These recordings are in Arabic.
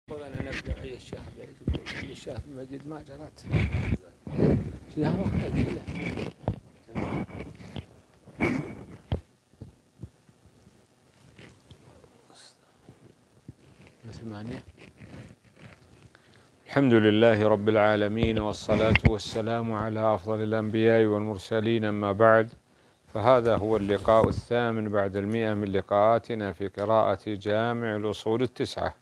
أنا نبدأ أي الشهر أي الشهر مجد ما جرت شهر ثمانية. الحمد لله رب العالمين، والصلاة والسلام على أفضل الأنبياء والمرسلين، أما بعد، فهذا هو اللقاء الثامن بعد 100 من لقاءاتنا في قراءة جامع الأصول التسعة.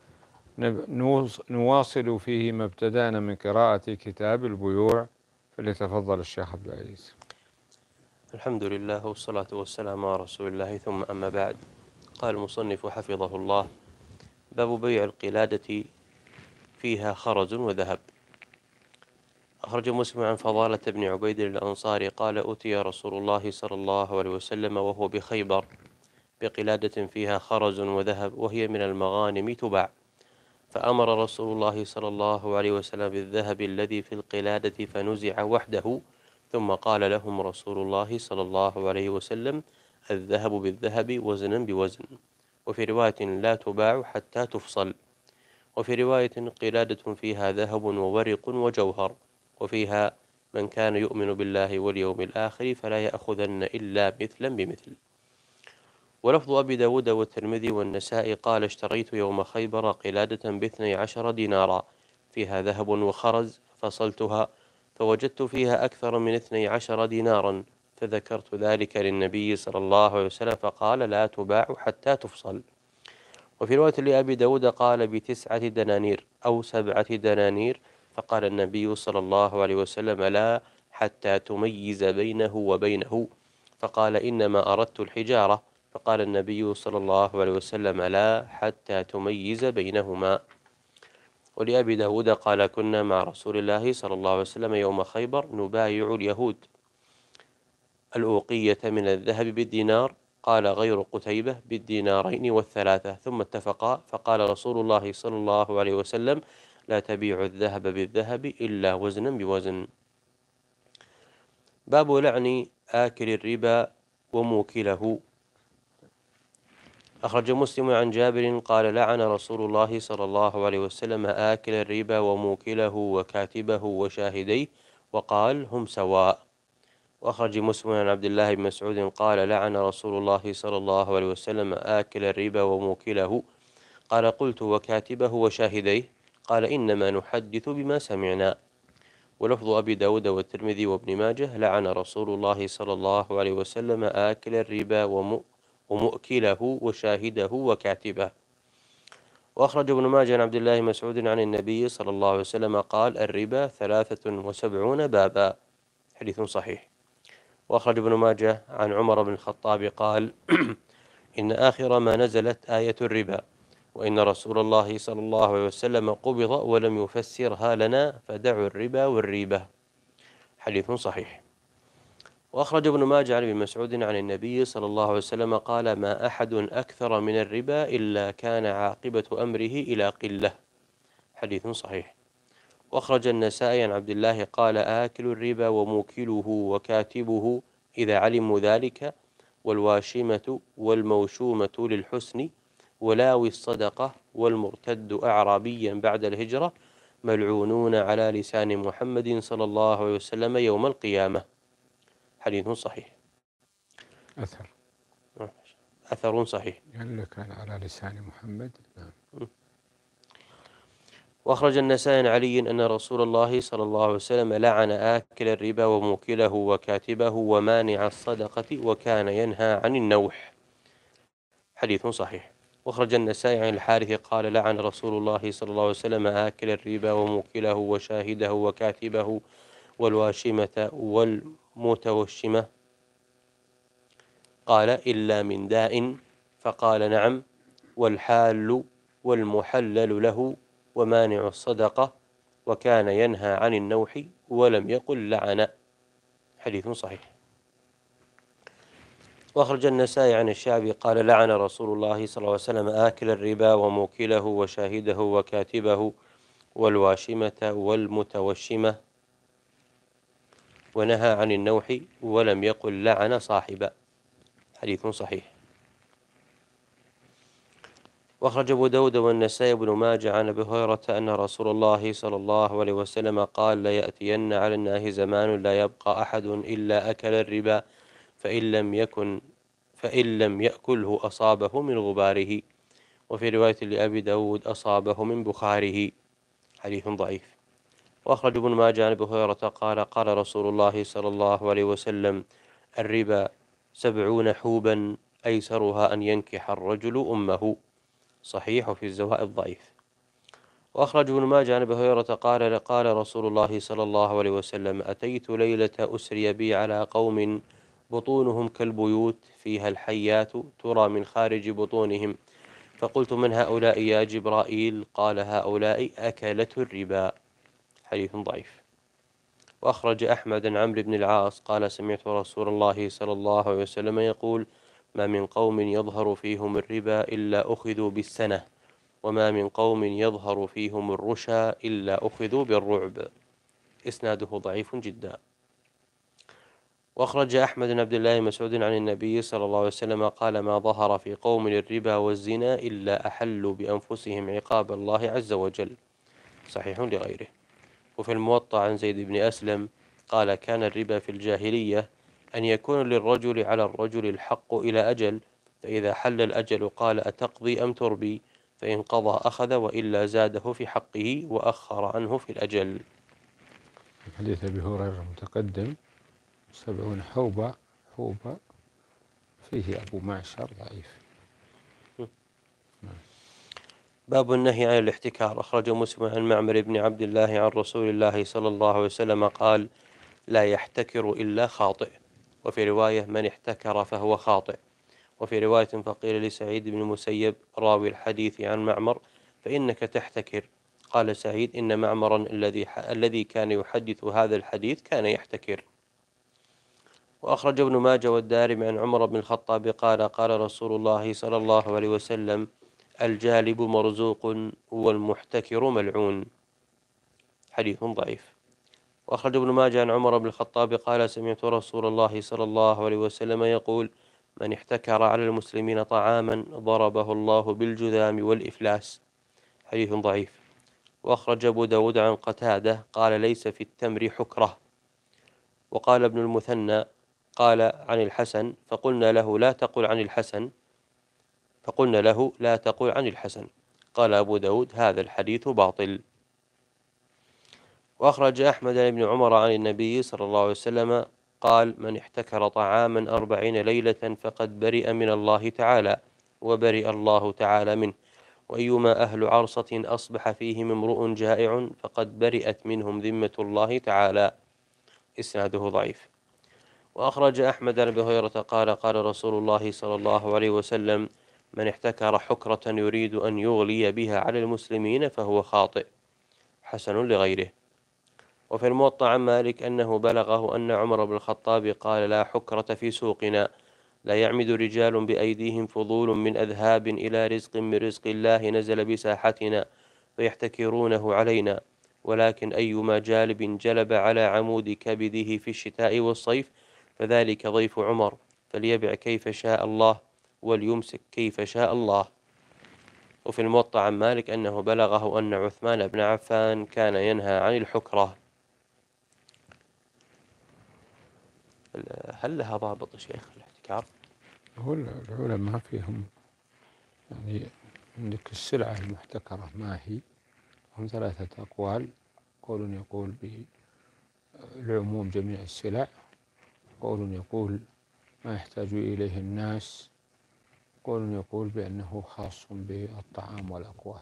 نواصل فيه ما ابتدأنا من قراءة كتاب البيوع، فليتفضل الشيخ عبد العزيز. الحمد لله والصلاة والسلام على رسول الله، ثم أما بعد. قال المصنف حفظه الله: باب بيع القلادة فيها خرز وذهب. أخرج مسلم عن فضالة بن عبيد الأنصاري قال: أتي رسول الله صلى الله عليه وسلم وهو بخيبر بقلادة فيها خرز وذهب، وهي من المغانم تباع، فأمر رسول الله صلى الله عليه وسلم بالذهب الذي في القلادة فنزع وحده، ثم قال لهم رسول الله صلى الله عليه وسلم: الذهب بالذهب وزنا بوزن. وفي رواية: لا تباع حتى تفصل. وفي رواية: قلادة فيها ذهب وورق وجوهر، وفيها: من كان يؤمن بالله واليوم الآخر فلا يأخذن إلا مثلا بمثل. ولفظ أبي داود والترمذي والنسائي قال: اشتريت يوم خيبر قلادة ب12 دينارا فيها ذهب وخرز، فصلتها فوجدت فيها أكثر من 12 دينارا، فذكرت ذلك للنبي صلى الله عليه وسلم فقال: لا تباع حتى تفصل. وفي رواية لأبي داود قال: ب9 دنانير أو 7 دنانير، فقال النبي صلى الله عليه وسلم: لا، حتى تميز بينه وبينه، فقال: إنما أردت الحجارة، فقال النبي صلى الله عليه وسلم: لا، حتى تميز بينهما. ولأبي داود قال: كنا مع رسول الله صلى الله عليه وسلم يوم خيبر نبايع اليهود الأوقية من الذهب بالدينار، قال غير قتيبة بالدينارين والثلاثة، ثم اتفقا، فقال رسول الله صلى الله عليه وسلم: لا تبيع الذهب بالذهب إلا وزنا بوزن. باب لعن آكل الربا وموكله. أخرج مسلم عن جابر قال: لعن رسول الله صلى الله عليه وسلم آكل الربا وموكله وكاتبه وشاهديه، وقال: هم سواء. وأخرج مسلم عن عبد الله بن مسعود قال: لعن رسول الله صلى الله عليه وسلم آكل الربا وموكله. قال: قلت: وكاتبه وشاهديه؟ قال: إنما نحدث بما سمعنا. ولفظ أبي داود والترمذي وابن ماجه: لعن رسول الله صلى الله عليه وسلم آكل الربا ومؤكله وشاهده وكاتبه. وأخرج ابن ماجه عن عبد الله مسعود عن النبي صلى الله عليه وسلم قال: الربا 73 بابا. حديث صحيح. وأخرج ابن ماجه عن عمر بن الخطاب قال: إن آخر ما نزلت آية الربا، وإن رسول الله صلى الله عليه وسلم قبض ولم يفسرها لنا، فدعوا الربا والريبة. حديث صحيح. وأخرج ابن ماجه عن ابن مسعود عن النبي صلى الله عليه وسلم قال: ما أحد أكثر من الربا إلا كان عاقبة أمره إلى قلة. حديث صحيح. وأخرج النسائي عن عبد الله قال: آكل الربا وموكله وكاتبه إذا علموا ذلك، والواشمة والموشومة للحسن، ولاوي الصدقة، والمرتد أعرابيا بعد الهجرة، ملعونون على لسان محمد صلى الله عليه وسلم يوم القيامة. حديث صحيح. أثر صحيح. يعني كان على لسان محمد. وأخرج النسائي عن علي أن رسول الله صلى الله عليه وسلم لعن آكل الربا وموكله وكاتبه ومانع الصدقة، وكان ينهى عن النوح. حديث صحيح. وأخرج النسائي عن الحارث قال: لعن رسول الله صلى الله عليه وسلم آكل الربا وموكله وشاهده وكاتبه والواشمة والمتوشمة، قال: إلا من داء، فقال: نعم، والحال والمحلل له ومانع الصدقة، وكان ينهى عن النوح ولم يقل لعن. حديث صحيح. وأخرج النسائي عن الشعبي قال: لعن رسول الله صلى الله عليه وسلم آكل الربا وموكله وشاهده وكاتبه والواشمة والمتوشمة، ونهى عن النوح ولم يقل لعن صاحبا. حديث صحيح. وأخرج أبو داود والنسائي بن ماجه عن أبي هريرة أن رسول الله صلى الله عليه وسلم قال: ليأتين على الناس زمان لا يبقى أحد إلا أكل الربا فإن لم يأكله أصابه من غباره. وفي رواية لأبي داود أصابه من بخاره. حديث ضعيف. وأخرج ابن ماجه عن أبي هريرة قال: قال رسول الله صلى الله عليه وسلم: الربا 70 حوبا أيسرها أن ينكح الرجل أمه. صحيح، وفي الزوائد ضعيف. وأخرج ابن ماجه عن أبي هريرة قال: قال رسول الله صلى الله عليه وسلم: أتيت ليلة أسري بي على قوم بطونهم كالبيوت فيها الحيات ترى من خارج بطونهم، فقلت: من هؤلاء يا جبرائيل؟ قال: هؤلاء أكلة الربا. حديث ضعيف. وأخرج أحمد عن عمرو بن العاص قال: سمعت رسول الله صلى الله عليه وسلم يقول: ما من قوم يظهر فيهم الربا إلا أخذوا بالسنة، وما من قوم يظهر فيهم الرشا إلا أخذوا بالرعب. إسناده ضعيف جدا. وأخرج أحمد بن عبد الله مسعود عن النبي صلى الله عليه وسلم قال: ما ظهر في قوم الربا والزنا إلا أحلوا بأنفسهم عقاب الله عز وجل. صحيح لغيره. وفي الموطأ عن زيد بن أسلم قال: كان الربا في الجاهلية أن يكون للرجل على الرجل الحق إلى أجل، فإذا حل الأجل قال: أتقضي أم تربي؟ فإن قضى أخذ، وإلا زاده في حقه وأخر عنه في الأجل. حديث أبي هريرة المتقدم 70 حوبة فيه أبو معشر ضعيف. باب النهي عن الاحتكار. أخرجه مسلم عن معمر بن عبد الله عن رسول الله صلى الله عليه وسلم قال: لا يحتكر إلا خاطئ. وفي رواية: من احتكر فهو خاطئ. وفي رواية: فقيل لسعيد بن المسيب راوي الحديث عن معمر: فإنك تحتكر. قال سعيد: إن معمرا الذي كان يحدث هذا الحديث كان يحتكر. وأخرج ابن ماجه والدارمي عن عمر بن الخطاب قال: قال رسول الله صلى الله عليه وسلم: الجالب مرزوق والمحتكر ملعون. حديث ضعيف. وأخرج ابن ماجه عن عمر بن الخطاب قال: سمعت رسول الله صلى الله عليه وسلم يقول: من احتكر على المسلمين طعاما ضربه الله بالجذام والإفلاس. حديث ضعيف. وأخرج أبو داود عن قتادة قال: ليس في التمر حكرة. وقال ابن المثنى قال عن الحسن: فقلنا له لا تقل عن الحسن. قال أبو داود: هذا الحديث باطل. وأخرج أحمد بن عمر عن النبي صلى الله عليه وسلم قال: من احتكر طعاما 40 ليلة فقد برئ من الله تعالى، وبرئ الله تعالى منه. وأيما أهل عرصة أصبح فيهم امرؤ جائع فقد برئت منهم ذمة الله تعالى. إسناده ضعيف. وأخرج أحمد عن أبي هريرة قال: قال رسول الله صلى الله عليه وسلم: من احتكر حكرة يريد أن يغلي بها على المسلمين فهو خاطئ. حسن لغيره. وفي الموطأ عن مالك أنه بلغه أن عمر بن الخطاب قال: لا حكرة في سوقنا، لا يعمد رجال بأيديهم فضول من أذهاب إلى رزق من رزق الله نزل بساحتنا فيحتكرونه علينا، ولكن أيما جالب جلب على عمود كبده في الشتاء والصيف فذلك ضيف عمر، فليبع كيف شاء الله وليمسك كيف شاء الله. وفي الموطأ عن مالك أنه بلغه أن عثمان بن عفان كان ينهى عن الحكرة. هل لها ضابط شيخ الاحتكار؟ هو العلماء فيهم يعني عندك السلعة المحتكرة ما هي، هم 3 أقوال. قول يقول بالعموم جميع السلع، قول يقول ما يحتاج إليه الناس، قول يقول بأنه خاص بالطعام والأقوات.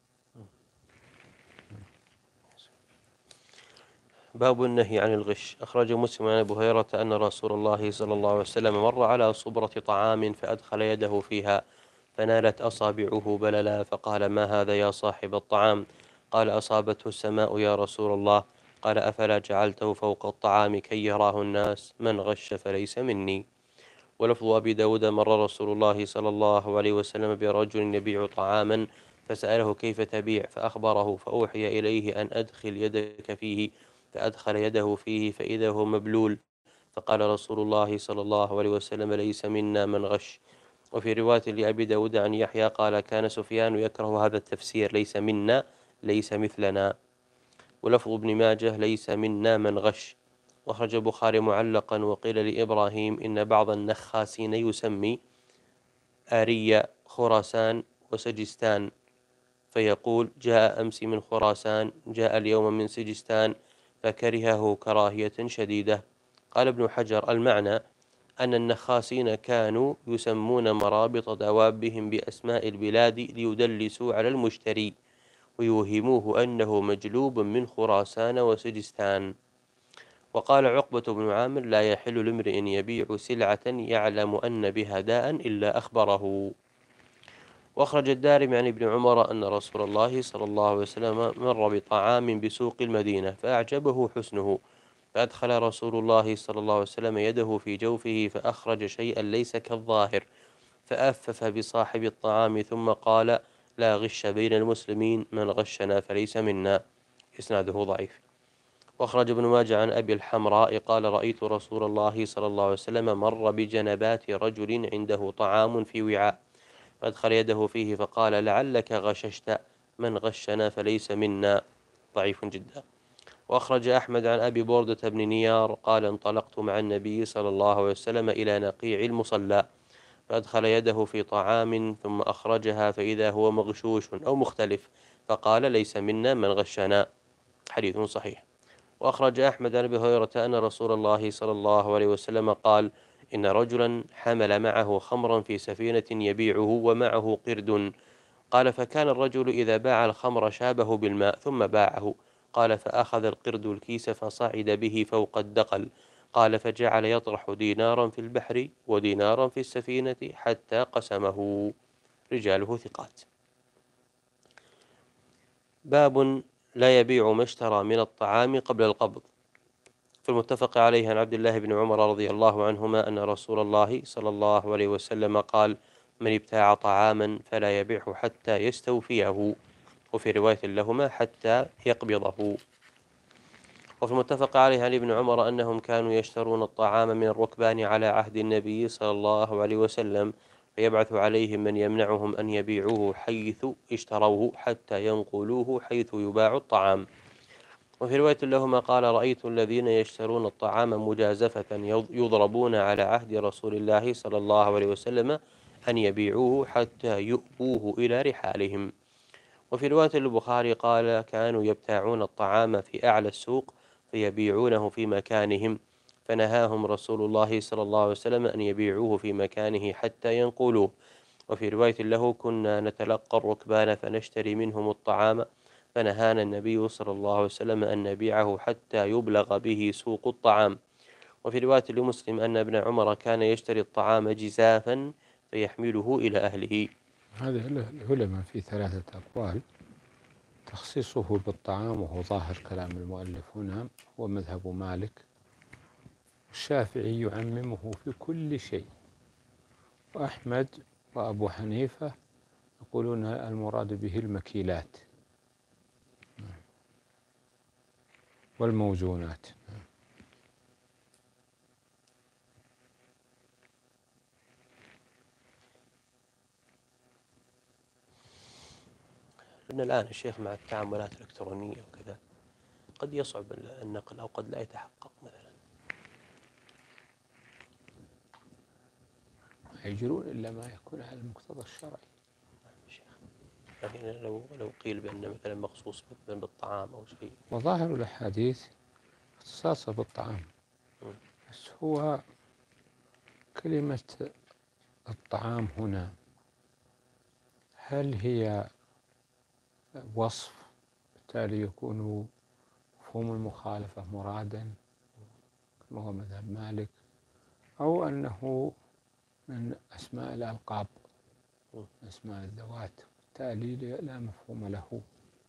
باب النهي عن الغش. أخرج مسلم عن أبي هريرة أن رسول الله صلى الله عليه وسلم مر على صبرة طعام فأدخل يده فيها فنالت أصابعه بللا، فقال: ما هذا يا صاحب الطعام؟ قال: أصابته السماء يا رسول الله. قال: أفلا جعلته فوق الطعام كي يراه الناس؟ من غش فليس مني. ولفظ أبي داود: مر رسول الله صلى الله عليه وسلم برجل يبيع طعاما فسأله: كيف تبيع؟ فأخبره، فأوحي إليه أن أدخل يدك فيه، فأدخل يده فيه فإذا هو مبلول، فقال رسول الله صلى الله عليه وسلم: ليس منا من غش. وفي رواية لأبي داود عن يحيى قال كان سفيان يكره هذا التفسير ليس منا ليس مثلنا، ولفظ ابن ماجه ليس منا من غش. وأخرج البخاري معلقا وقيل لإبراهيم إن بعض النخاسين يسمي آريا خراسان وسجستان، فيقول جاء أمس من خراسان جاء اليوم من سجستان، فكرهه كراهية شديدة. قال ابن حجر المعنى أن النخاسين كانوا يسمون مرابط دوابهم بأسماء البلاد ليدلسوا على المشتري ويوهموه أنه مجلوب من خراسان وسجستان. وقال عقبة بن عامر لا يحل لامرئ يبيع سلعة يعلم أن بها داء إلا أخبره. وأخرج الدارمي عن ابن عمر أن رسول الله صلى الله عليه وسلم مر بطعام بسوق المدينة فأعجبه حسنه، فأدخل رسول الله صلى الله عليه وسلم يده في جوفه فأخرج شيئا ليس كالظاهر، فأفف بصاحب الطعام ثم قال لا غش بين المسلمين من غشنا فليس منا. إسناده ضعيف. وأخرج ابن ماجه عن أبي الحمراء قال رأيت رسول الله صلى الله عليه وسلم مر بجنبات رجل عنده طعام في وعاء فأدخل يده فيه فقال لعلك غششت من غشنا فليس منا. ضعيف جدا. وأخرج أحمد عن أبي بردة بن نيار قال انطلقت مع النبي صلى الله عليه وسلم إلى نقيع المصلى فأدخل يده في طعام ثم أخرجها فإذا هو مغشوش أو مختلف فقال ليس منا من غشنا. حديث صحيح. وأخرج أحمد عن أبي هريرة أن رسول الله صلى الله عليه وسلم قال إن رجلا حمل معه خمرا في سفينة يبيعه ومعه قرد، قال فكان الرجل إذا باع الخمر شابه بالماء ثم باعه، قال فأخذ القرد الكيس فصعد به فوق الدقل، قال فجعل يطرح دينارا في البحر ودينارا في السفينة حتى قسمه. رجاله ثقات. باب لا يبيع ما اشترى من الطعام قبل القبض. في المتفق عليه عن عبد الله بن عمر رضي الله عنهما أن رسول الله صلى الله عليه وسلم قال من ابتاع طعاما فلا يبيعه حتى يستوفيه، وفي رواية لهما حتى يقبضه. وفي المتفق عليه عن ابن عمر أنهم كانوا يشترون الطعام من الركبان على عهد النبي صلى الله عليه وسلم فيبعث عليهم من يمنعهم أن يبيعوه حيث اشتروه حتى ينقلوه حيث يباع الطعام. وفي رواية لهما قال رأيت الذين يشترون الطعام مجازفة يضربون على عهد رسول الله صلى الله عليه وسلم أن يبيعوه حتى يؤوه إلى رحالهم. وفي رواية البخاري قال كانوا يبتاعون الطعام في أعلى السوق فيبيعونه في مكانهم، فنهاهم رسول الله صلى الله عليه وسلم أن يبيعوه في مكانه حتى ينقلوه. وفي رواية له كنا نتلقى الركبان فنشتري منهم الطعام فنهانا النبي صلى الله عليه وسلم أن نبيعه حتى يبلغ به سوق الطعام. وفي رواية لمسلم أن ابن عمر كان يشتري الطعام جزافا فيحمله إلى أهله. هذه العلماء في ثلاثة أقوال. تخصيصه بالطعام وهو ظاهر كلام المؤلف هنا هو مذهب مالك، الشافعي يعممه في كل شيء، وأحمد وأبو حنيفة يقولون المراد به المكيلات والموزونات. لأن الآن الشيخ مع التعاملات الإلكترونية وكذا قد يصعب النقل أو قد لا يتحقق مثلا. ما يجرون إلا ما يكون على المقتضى الشرعي. لكن لو قيل بأن مثلا مخصوص مثلا بالطعام أو شيء. وظاهر الأحاديث اختصاصه بالطعام، بس هو كلمة الطعام هنا هل هي وصف بالتالي يكون مفهوم المخالفة مرادا كما هو مذهب مالك، أو أنه من أسماء الألقاب أسماء الذوات بالتالي لا مفهوم له.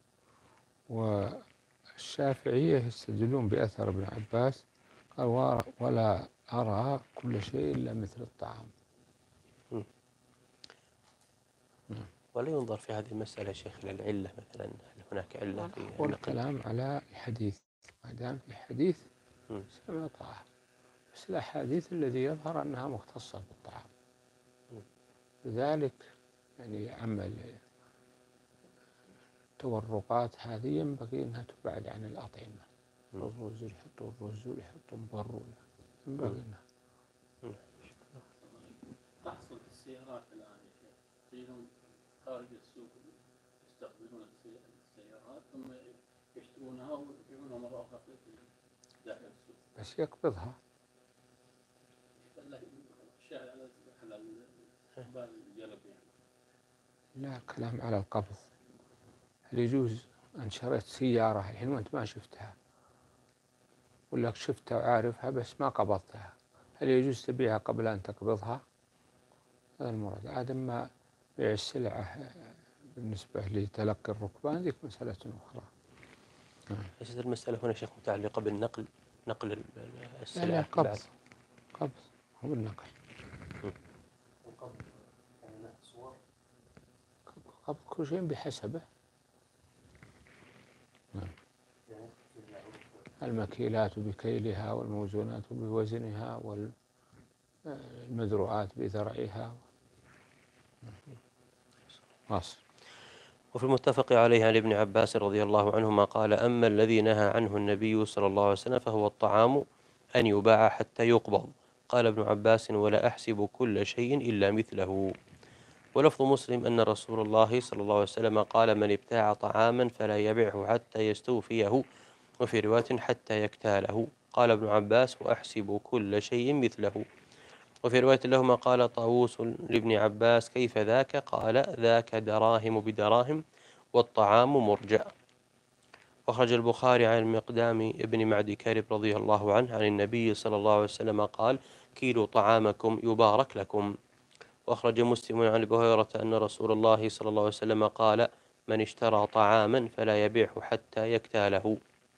والشافعية يستدلون بأثر ابن عباس قال ولا أرى كل شيء إلا مثل الطعام. ولا ينظر في هذه المسألة يا شيخ للعلة مثلا، هل هناك علة في النقل؟ والكلام على الحديث ما دام في حديث سمع طاعة، بس الأحاديث الذي يظهر أنها مختصة بالطعام. لذلك يعني عمل التورقات هذه ينبغي أنها تبعد عن الأطعمة. الرز يحطوا الرز ويحطوا مبر، ينبغي أنها تحصل السيارات الآن تجدهم خارج السوق يستخدمون السيارات ثم يشترونها ويبيعونها مرة أخرى داخل السوق. بس يقبضها. الشاهد على الجلب يعني. لا، كلام على القبض. هل يجوز أن شريت سيارة الحين وأنت ما شفتها، ولا شفتها وعارفها بس ما قبضتها، هل يجوز تبيعها قبل أن تقبضها؟ هذا المراد. عدم ما بيع السلعة بالنسبة لتلقي الركبان ذيك مسألة أخرى. ليست المسألة هنا شيخ متعلقة بالنقل، نقل السلعة. لا، قبض هو النقل. قبض كل شيء بحسبه. المكيلات بكيلها، والموزونات بوزنها، والمذروعات بذرعها. واصل. وفي المتفق عليه عن ابن عباس رضي الله عنهما قال: أما الذي نهى عنه النبي صلى الله عليه وسلم فهو الطعام أن يباع حتى يقبض. قال ابن عباس: ولا أحسب كل شيء إلا مثله. ولفظ مسلم أن رسول الله صلى الله عليه وسلم قال: من ابتاع طعاما فلا يبعه حتى يستوفيه، وفي رواية حتى يكتاله. قال ابن عباس: وأحسب كل شيء مثله. وفي رواية لهما قال طاووس لابن عباس: كيف ذاك؟ قال: ذاك دراهم بدراهم والطعام مرجأ. وأخرج البخاري عن المقدام ابن معدي كرب رضي الله عنه عن النبي صلى الله عليه وسلم قال: كيلوا طعامكم يبارك لكم. وأخرج مسلم عن أبي هريرة أن رسول الله صلى الله عليه وسلم قال: من اشترى طعاما فلا يبيعه حتى يكتاله.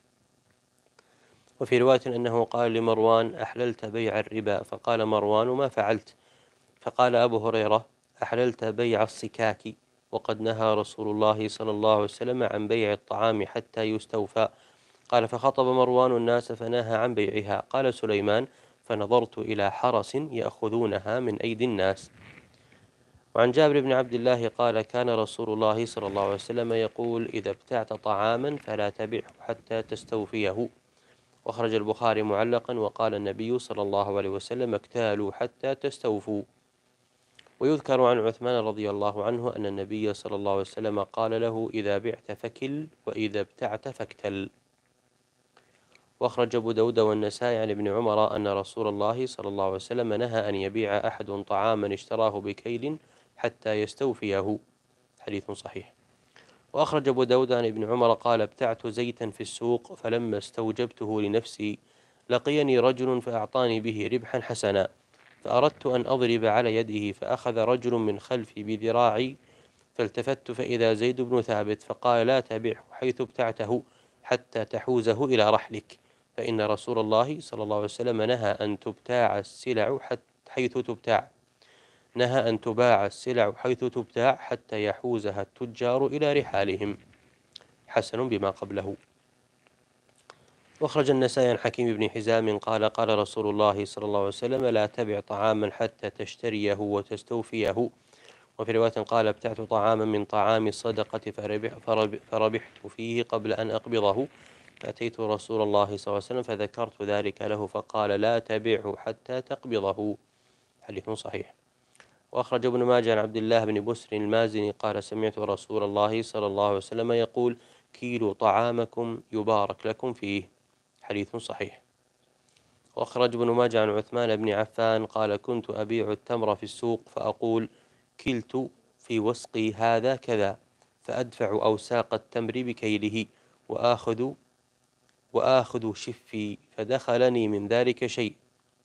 وفي رواية أنه قال لمروان: أحللت بيع الربا؟ فقال مروان: ما فعلت؟ فقال أبو هريرة: أحللت بيع الصكاك، وقد نهى رسول الله صلى الله عليه وسلم عن بيع الطعام حتى يستوفى. قال: فخطب مروان الناس فنهى عن بيعها. قال سليمان: فنظرت إلى حرس يأخذونها من أيدي الناس. وعن جابر بن عبد الله قال: كان رسول الله صلى الله عليه وسلم يقول: إذا ابتعت طعاما فلا تبعه حتى تستوفيه. وأخرج البخاري معلقا: وقال النبي صلى الله عليه وسلم: اكتالوا حتى تستوفوا. ويذكر عن عثمان رضي الله عنه أن النبي صلى الله عليه وسلم قال له: إذا بعت فكل، وإذا ابتعت فاكتل. وأخرج أبو داود والنسائي عن ابن عمر أن رسول الله صلى الله عليه وسلم نهى أن يبيع أحد طعاما اشتراه بكيل حتى يستوفيه. حديث صحيح. وأخرج أبو داود عن ابن عمر قال: ابتعت زيتا في السوق فلما استوجبته لنفسي لقيني رجل فأعطاني به ربحا حسنا، فأردت أن أضرب على يده، فأخذ رجل من خلفي بذراعي، فالتفت فإذا زيد بن ثابت، فقال: لا تبعه حيث ابتعته حتى تحوزه إلى رحلك، فإن رسول الله صلى الله عليه وسلم نهى أن تبتاع السلع حيث تبتاع، نهى أن تباع السلع حيث تبتاع حتى يحوزها التجار إلى رحالهم. حسن بما قبله. واخرج النسائي عن حكيم بن حزام قال: قال رسول الله صلى الله عليه وسلم: لا تبع طعاما حتى تشتريه وتستوفيه. وفي رواية قال: ابتعت طعاما من طعام الصدقة فربحت فيه قبل أن أقبضه، فأتيت رسول الله صلى الله عليه وسلم فذكرت ذلك له، فقال: لا تبعه حتى تقبضه. حديث صحيح. وأخرج ابن ماجه عن عبد الله بن بسر المازني قال: سمعت رسول الله صلى الله عليه وسلم يقول: كيلوا طعامكم يبارك لكم فيه. حديث صحيح. وأخرج ابن ماجه عن عثمان بن عفان قال: كنت أبيع التمر في السوق فأقول: كلت في وسقي هذا كذا، فأدفع أوساق التمر بكيله وآخذ شفي، فدخلني من ذلك شيء،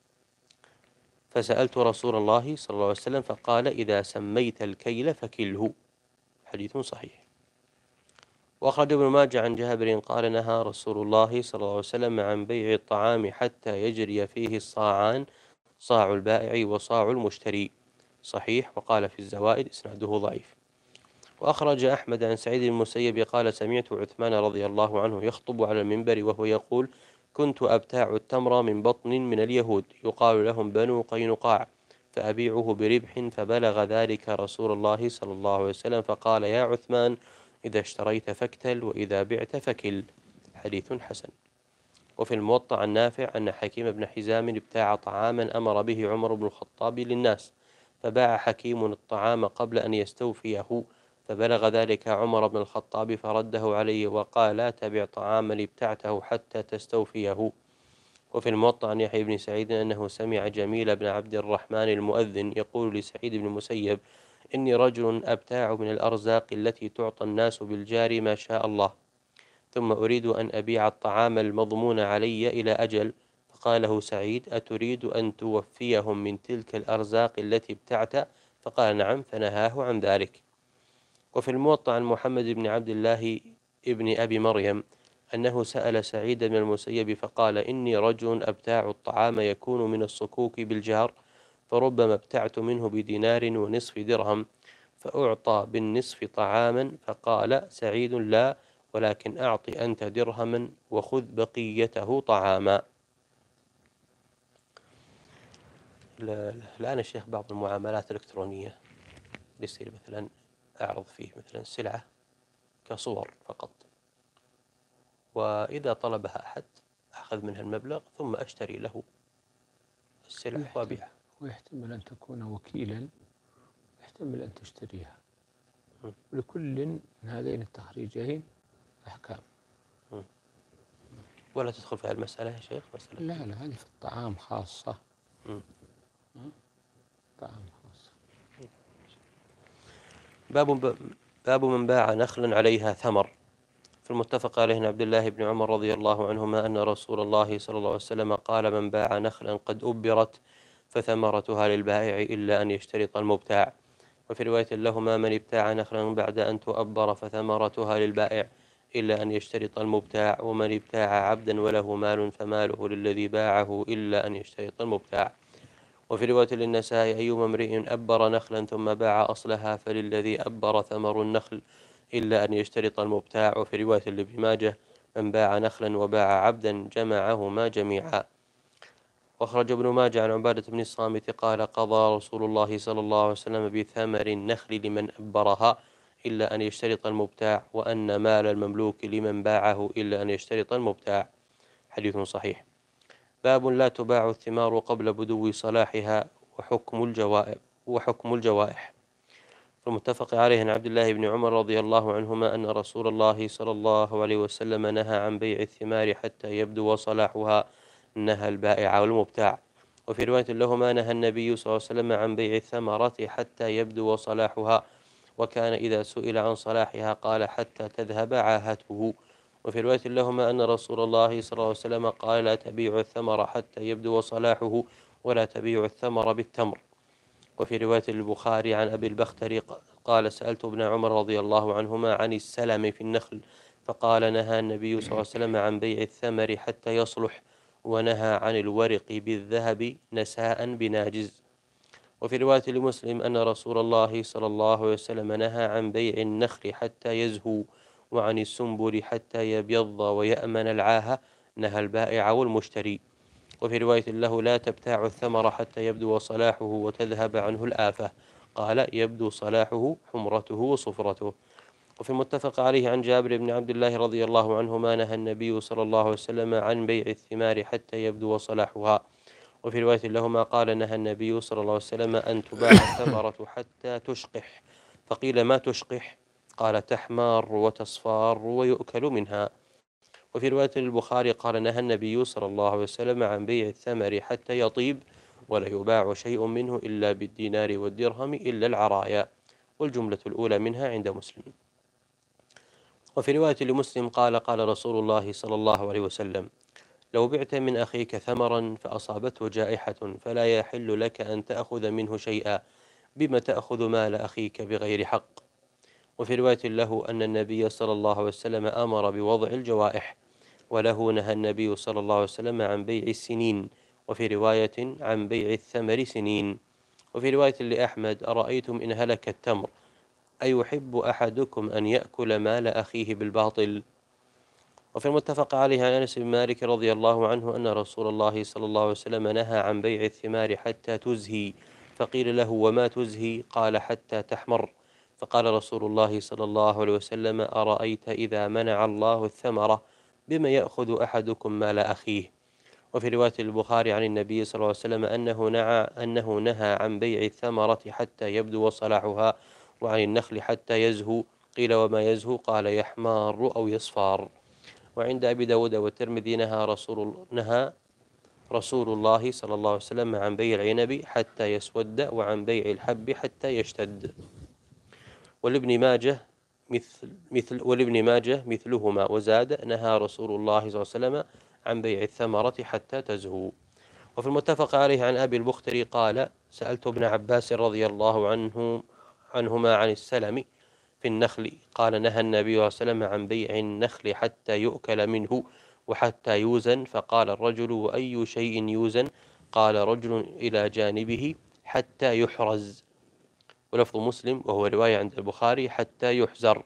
فسألت رسول الله صلى الله عليه وسلم فقال: إذا سميت الكيل فكله. حديث صحيح. وأخرج ابن ماجه عن جابر قال: نهى رسول الله صلى الله عليه وسلم عن بيع الطعام حتى يجري فيه الصاعان، صاع البائع وصاع المشتري. صحيح. وقال في الزوائد إسناده ضعيف. وأخرج أحمد عن سعيد المسيب قال: سمعت عثمان رضي الله عنه يخطب على المنبر وهو يقول: كنت أبتاع التمر من بطن من اليهود يقال لهم بنو قينقاع، فأبيعه بربح، فبلغ ذلك رسول الله صلى الله عليه وسلم فقال: يا عثمان، إذا اشتريت فاكتل، وإذا بعت فكل. حديث حسن. وفي الموطأ عن نافع أن حكيم بن حزام ابتاع طعاما أمر به عمر بن الخطاب للناس، فباع حكيم الطعام قبل أن يستوفيه، فبلغ ذلك عمر بن الخطاب فرده عليه وقال: لا تبع طعاما ابتعته حتى تستوفيه. وفي الموطأ عن يحيى بن سعيد أنه سمع جميل بن عبد الرحمن المؤذن يقول لسعيد بن المسيب: إني رجل أبتاع من الأرزاق التي تعطى الناس بالجار ما شاء الله، ثم أريد أن أبيع الطعام المضمون علي إلى أجل. فقال له سعيد: أتريد أن توفيهم من تلك الأرزاق التي ابتعت؟ فقال: نعم، فنهاه عن ذلك. وفي الموطأ عن محمد بن عبد الله ابن أبي مريم أنه سأل سعيد بن المسيب فقال: إني رجل أبتاع الطعام يكون من الصكوك بالجار، فربما ابتعت منه بدينار ونصف درهم، فأعطى بالنصف طعاما. فقال سعيد: لا، ولكن أعط أنت درهما وخذ بقيته طعاما. الآن الشيخ بعض المعاملات الإلكترونية يصير مثلا أعرض فيه مثلا سلعة كصور فقط، وإذا طلبها أحد أخذ منها المبلغ ثم أشتري له السلعة وأبيعها. ويحتمل أن تكون وكيلا، يحتمل أن تشتريها. م. لكل من هذين التخريجين أحكام. ولا تدخل في المسألة يا شيخ؟ مسألة لا هذه في الطعام خاصة. م. طعام خاصة. باب من باع نخلا عليها ثمر. في المتفق عليه عن عبد الله بن عمر رضي الله عنهما أن رسول الله صلى الله عليه وسلم قال: من باع نخلا قد أبرت فثمرتها للبائع إلا أن يشترط المبتاع. وفي رواية لهما: من ابتاع نخلا بعد أن تؤبر فثمرتها للبائع إلا أن يشترط المبتاع، ومن ابتاع عبدا وله مال فماله للذي باعه إلا أن يشترط المبتاع. وفي رواية للنسائي: أيما امرئ أبر نخلا ثم باع أصلها فللذي أبر ثمر النخل إلا أن يشترط المبتاع. وفي رواية لابن ماجه: من باع نخلا وباع عبدا جمعهما جميعا. وأخرج ابن ماجه عن عبادة بن الصامت قال: قضى رسول الله صلى الله عليه وسلم بثمر النخل لمن أبرها إلا أن يشترط المبتاع، وأن مال المملوك لمن باعه إلا أن يشترط المبتاع. حديث صحيح. باب لا تباع الثمار قبل بدو صلاحها وحكم الجوائح. المتفق عليه عن عبد الله بن عمر رضي الله عنهما أن رسول الله صلى الله عليه وسلم نهى عن بيع الثمار حتى يبدو صلاحها، نهى البائع والمبتاع. وفي رواية لهما: نهى النبي صلى الله عليه وسلم عن بيع الثمرة حتى يبدو صلاحها، وكان إذا سئل عن صلاحها قال: حتى تذهب عاهته. وفي رواية لهما أن رسول الله صلى الله عليه وسلم قال: لا تبيع الثمر حتى يبدو صلاحه، ولا تبيع الثمر بالتمر. وفي رواية البخاري عن أبي البختري قال: سألت ابن عمر رضي الله عنهما عن السلم في النخل، فقال: نهى النبي صلى الله عليه وسلم عن بيع الثمر حتى يصلح، ونهى عن الورق بالذهب نساء بناجز. وفي رواية لمسلم أن رسول الله صلى الله عليه وسلم نهى عن بيع النخل حتى يزهو، وعن السنبل حتى يبيض ويأمن العاهة، نهى البائع والمشتري. وفي رواية له: لا تبتاع الثمر حتى يبدو صلاحه وتذهب عنه الآفة، قال: يبدو صلاحه حمرته وصفرته. وفي المتفق عليه عن جابر بن عبد الله رضي الله عنهما نهى النبي صلى الله عليه وسلم عن بيع الثمار حتى يبدو صلاحها. وفي رواية لهما قال: نهى النبي صلى الله عليه وسلم أن تباع الثمرة حتى تشقح. فقيل: ما تشقح؟ قال: تحمار وتصفار ويؤكل منها. وفي رواية البخاري قال: نهى النبي صلى الله عليه وسلم عن بيع الثمر حتى يطيب، ولا يباع شيء منه إلا بالدينار والدرهم إلا العرايا. والجملة الأولى منها عند مسلم. وفي رواية لمسلم قال: قال رسول الله صلى الله عليه وسلم: لو بعت من أخيك ثمرا فأصابته جائحة فلا يحل لك أن تأخذ منه شيئا، بما تأخذ مال أخيك بغير حق. وفي رواية له أن النبي صلى الله عليه وسلم أمر بوضع الجوائح، وله نهى النبي صلى الله عليه وسلم عن بيع السنين، وفي رواية عن بيع الثمر سنين. وفي رواية لأحمد: أرأيتم إن هلك التمر أيحب أحدكم أن يأكل مال أخيه بالباطل؟ وفي المتفق عليه عن أنس بن مالك رضي الله عنه أن رسول الله صلى الله عليه وسلم نهى عن بيع الثمار حتى تزهي، فقيل له: وما تزهي؟ قال: حتى تحمر. فقال رسول الله صلى الله عليه وسلم: أرأيت إذا منع الله الثمرة بما يأخذ أحدكم مال أخيه. وفي رواية البخاري عن النبي صلى الله عليه وسلم أنه نهى عن بيع الثمرة حتى يبدو صلاحها، وعن النخل حتى يزهو. قيل: وما يزهو؟ قال: يحمار أو يصفار. وعند أبي داود والترمذي نهى رسول الله صلى الله عليه وسلم عن بيع العنب حتى يسود، وعن بيع الحب حتى يشتد. ولابن ماجه مثلهما، وزاد: نهى رسول الله صلى الله عليه وسلم عن بيع الثمرة حتى تزهو. وفي المتفق عليه عن أبي البختري قال: سألت ابن عباس رضي الله عنهما عن السلم في النخل، قال: نهى النبي صلى الله عليه وسلم عن بيع النخل حتى يؤكل منه وحتى يوزن. فقال الرجل: وأي شيء يوزن؟ قال رجل إلى جانبه: حتى يحرز. ولفظ مسلم وهو رواية عند البخاري: حتى يحزر.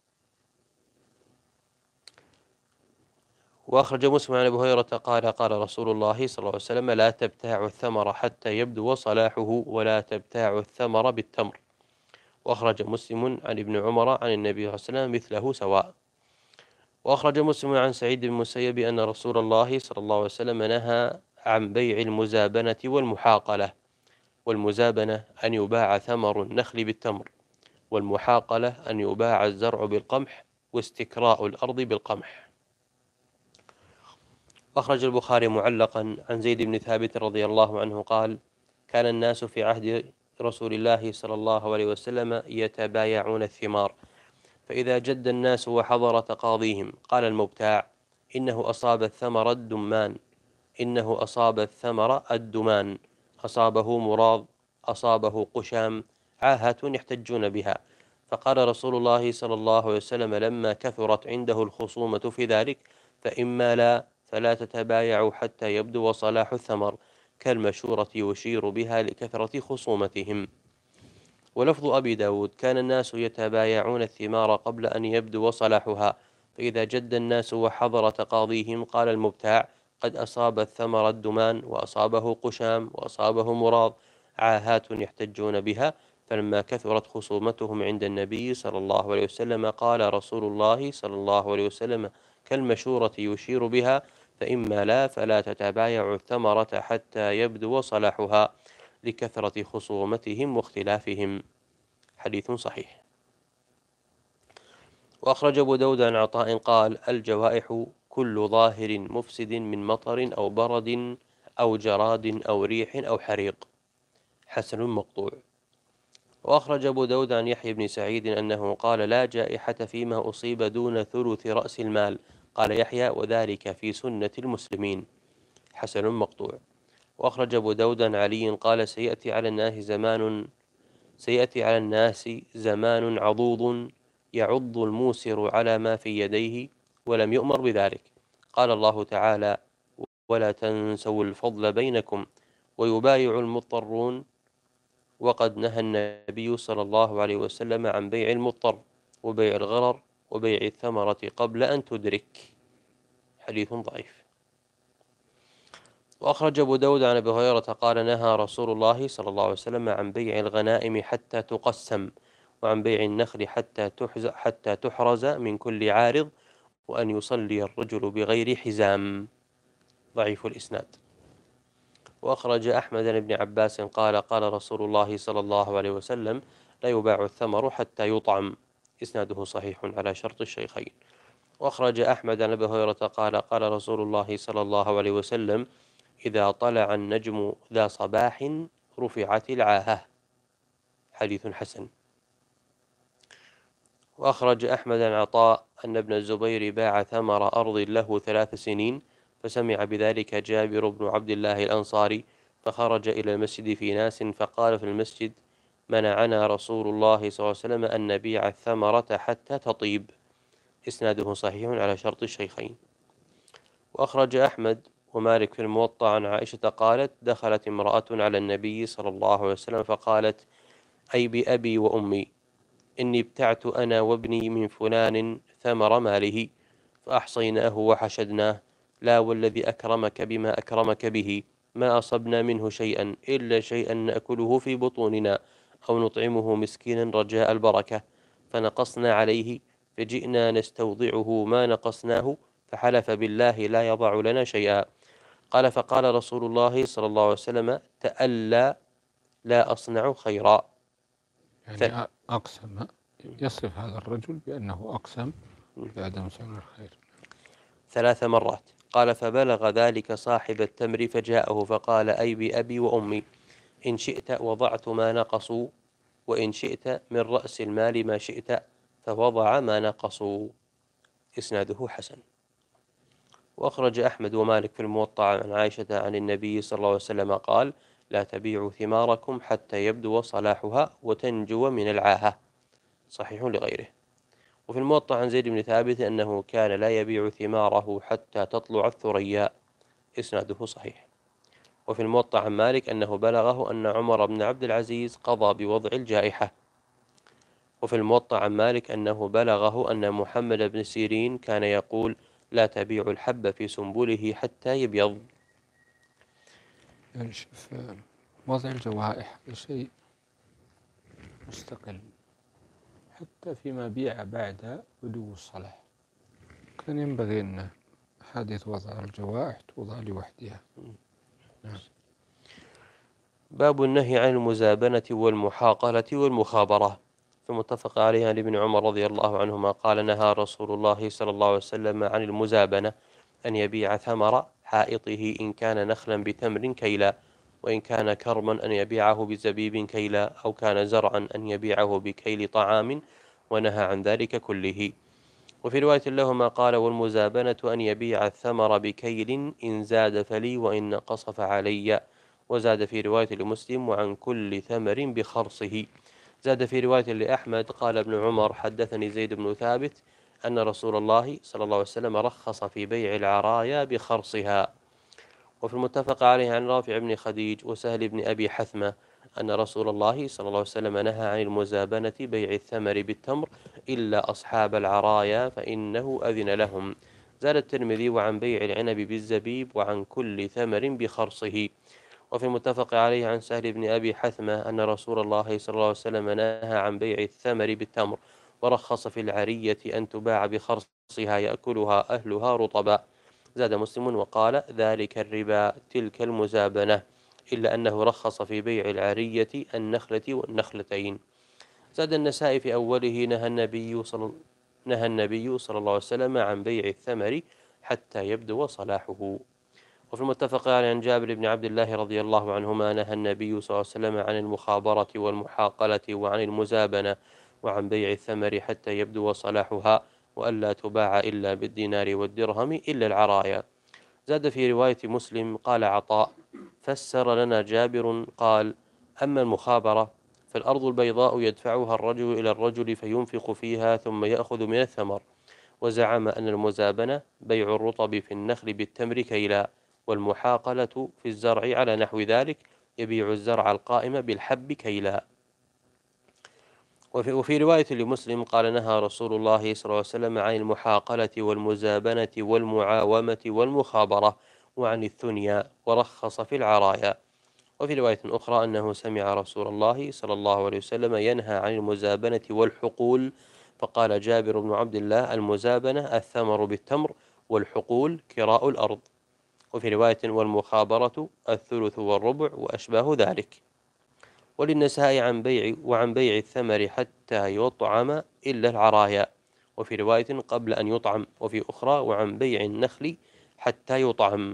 وأخرج مسلم عن أبي هريرة قال: قال رسول الله صلى الله عليه وسلم: لا تبتاع الثمر حتى يبدو صلاحه، ولا تبتاع الثمر بالتمر. وأخرج مسلم عن ابن عمر عن النبي صلى الله عليه وسلم مثله سواء. وأخرج مسلم عن سعيد بن المسيب أن رسول الله صلى الله عليه وسلم نهى عن بيع المزابنة والمحاقلة. والمزابنة أن يباع ثمر النخل بالتمر، والمحاقلة أن يباع الزرع بالقمح، واستكراء الأرض بالقمح. أخرج البخاري معلقا عن زيد بن ثابت رضي الله عنه قال: كان الناس في عهد رسول الله صلى الله عليه وسلم يتبايعون الثمار، فإذا جد الناس وحضر تقاضيهم قال المبتاع: إنه أصاب الثمر الدمان، أصابه مراض، أصابه قشام، عاهة يحتجون بها. فقال رسول الله صلى الله عليه وسلم لما كثرت عنده الخصومة في ذلك: فإما لا فلا تتبايعوا حتى يبدو صلاح الثمر، كالمشورة يشير بها لكثرة خصومتهم. ولفظ أبي داود: كان الناس يتبايعون الثمار قبل أن يبدو صلاحها، فإذا جد الناس وحضر تقاضيهم قال المبتاع: قد أصاب الثمر الدمان، وأصابه قشام، وأصابه مراض، عاهات يحتجون بها. فلما كثرت خصومتهم عند النبي صلى الله عليه وسلم قال رسول الله صلى الله عليه وسلم: كالمشورة يشير بها، فإما لا فلا تتبايعوا الثمرة حتى يبدو صلاحها، لكثرة خصومتهم واختلافهم. حديث صحيح. وأخرج أبو داود عن عطاء قال: الجوائح كل ظاهر مفسد من مطر أو برد أو جراد أو ريح أو حريق. حسن مقطوع. وأخرج أبو داود عن يحيى بن سعيد أنه قال: لا جائحة فيما أصيب دون ثلث رأس المال. قال يحيى: وذلك في سنة المسلمين. حسن مقطوع. وأخرج أبو داود عن علي قال: سيأتي على الناس زمان عضوض يعض الموسر على ما في يديه ولم يؤمر بذلك. قال الله تعالى: ولا تنسوا الفضل بينكم، ويبايع المضطرون. وقد نهى النبي صلى الله عليه وسلم عن بيع المضطر، وبيع الغرر، وبيع الثمرة قبل أن تدرك. حديث ضعيف. وأخرج أبو داود عن أبي هريرة قال: نهى رسول الله صلى الله عليه وسلم عن بيع الغنائم حتى تقسم، وعن بيع النخل حتى تحرز من كل عارض، وأن يصلي الرجل بغير حزام. ضعيف الإسناد. وأخرج أحمد عن ابن عباس قال: قال رسول الله صلى الله عليه وسلم: لا يباع الثمر حتى يطعم. إسناده صحيح على شرط الشيخين. وأخرج أحمد عن أبي هريرة قال: قال رسول الله صلى الله عليه وسلم: إذا طلع النجم ذا صباح رفعت العاهة. حديث حسن. وأخرج أحمد عن عطاء أن ابن الزبير باع ثمر أرض له 3 سنين، فسمع بذلك جابر بن عبد الله الأنصاري، فخرج إلى المسجد في ناس، فقال في المسجد: منعنا رسول الله صلى الله عليه وسلم أن نبيع الثمرة حتى تطيب. إسناده صحيح على شرط الشيخين. وأخرج أحمد ومالك في الموطأ عن عائشة قالت: دخلت امرأة على النبي صلى الله عليه وسلم فقالت: أي بأبي وأمي، إني ابتعت أنا وابني من فلان ثمر ماله، فأحصيناه وحشدناه، لا والذي أكرمك بما أكرمك به، ما أصبنا منه شيئا إلا شيئا نأكله في بطوننا أو نطعمه مسكينا رجاء البركة، فنقصنا عليه فجئنا نستوضعه ما نقصناه، فحلف بالله لا يضع لنا شيئا. قال فقال رسول الله صلى الله عليه وسلم تألى لا أصنع خيرا. يعني أقسم، يصف هذا الرجل بأنه أقسم بعدم صنع الخير 3 مرات. قال فبلغ ذلك صاحب التمر فجاءه فقال أي بأبي وأمي، إن شئت وضعت ما نقصوا، وإن شئت من رأس المال ما شئت، فوضع ما نقصوا. إسناده حسن. وأخرج أحمد ومالك في الموطأ عن عائشة عن النبي صلى الله عليه وسلم قال لا تبيعوا ثماركم حتى يبدو صلاحها وتنجو من العاهة. صحيح لغيره. وفي الموطأ عن زيد بن ثابت أنه كان لا يبيع ثماره حتى تطلع الثريا. إسناده صحيح. وفي الموطأ عن مالك أنه بلغه أن عمر بن عبد العزيز قضى بوضع الجائحة. وفي الموطأ عن مالك أنه بلغه أن محمد بن سيرين كان يقول لا تبيع الحب في سنبله حتى يبيض. يعني شوف، وضع الجوائح شيء مستقل حتى فيما بيع بعد بدو الصلاح. كان ينبغي أن حادث وضع الجوائح توضع لوحدها. باب النهي عن المزابنة والمحاقلة والمخابرة. فمتفق عليه عن ابن عمر رضي الله عنهما قال نهى رسول الله صلى الله عليه وسلم عن المزابنة، أن يبيع ثمر حائطه إن كان نخلا بتمر كيلا، وإن كان كرما أن يبيعه بزبيب كيلا، أو كان زرعا أن يبيعه بكيل طعام، ونهى عن ذلك كله. وفي رواية لهما قال والمزابنة أن يبيع الثمر بكيل إن زاد فلي وإن نقص فعلي. وزاد في رواية لمسلم وعن كل ثمر بخرصه. زاد في رواية لأحمد قال ابن عمر حدثني زيد بن ثابت أن رسول الله صلى الله عليه وسلم رخص في بيع العرايا بخرصها. وفي المتفق عليه عن رافع بن خديج وسهل بن أبي حثمة أن رسول الله صلى الله عليه وسلم نهى عن المزابنة بيع الثمر بالتمر إلا أصحاب العرايا فإنه أذن لهم. زاد الترمذي وعن بيع العنب بالزبيب وعن كل ثمر بخرصه. وفي المتفق عليه عن سهل بن أبي حثمة أن رسول الله صلى الله عليه وسلم نهى عن بيع الثمر بالتمر، ورخص في العرية أن تباع بخرصها يأكلها أهلها رطبا. زاد مسلم وقال ذلك الربا تلك المزابنة، إلا أنه رخص في بيع العرية النخلة والنخلتين. زاد النسائي في أوله نهى النبي صلى الله عليه وسلم عن بيع الثمر حتى يبدو صلاحه. وفي المتفق عن جابر بن عبد الله رضي الله عنهما نهى النبي صلى الله عليه وسلم عن المخابرة والمحاقلة وعن المزابنة وعن بيع الثمر حتى يبدو صلاحها، وألا تباع إلا بالدينار والدرهم إلا العرايا. زاد في رواية مسلم قال عطاء فسر لنا جابر قال أما المخابرة فالأرض البيضاء يدفعها الرجل إلى الرجل فينفق فيها ثم يأخذ من الثمر. وزعم أن المزابنة بيع الرطب في النخل بالتمر كيلا، والمحاقلة في الزرع على نحو ذلك يبيع الزرع القائم بالحب كيلا. وفي رواية لمسلم قال نهى رسول الله صلى الله عليه وسلم عن المحاقلة والمزابنة والمعاومة والمخابرة وعن الثنيا، ورخص في العرايا. وفي رواية أخرى أنه سمع رسول الله صلى الله عليه وسلم ينهى عن المزابنة والحقول، فقال جابر بن عبد الله المزابنة الثمر بالتمر، والحقول كراء الأرض. وفي رواية والمخابرة الثلث والربع وأشباه ذلك. وللنساء عن بيع الثمر حتى يطعم إلا العرايا، وفي رواية قبل أن يطعم، وفي أخرى وعن بيع النخل حتى يطعم.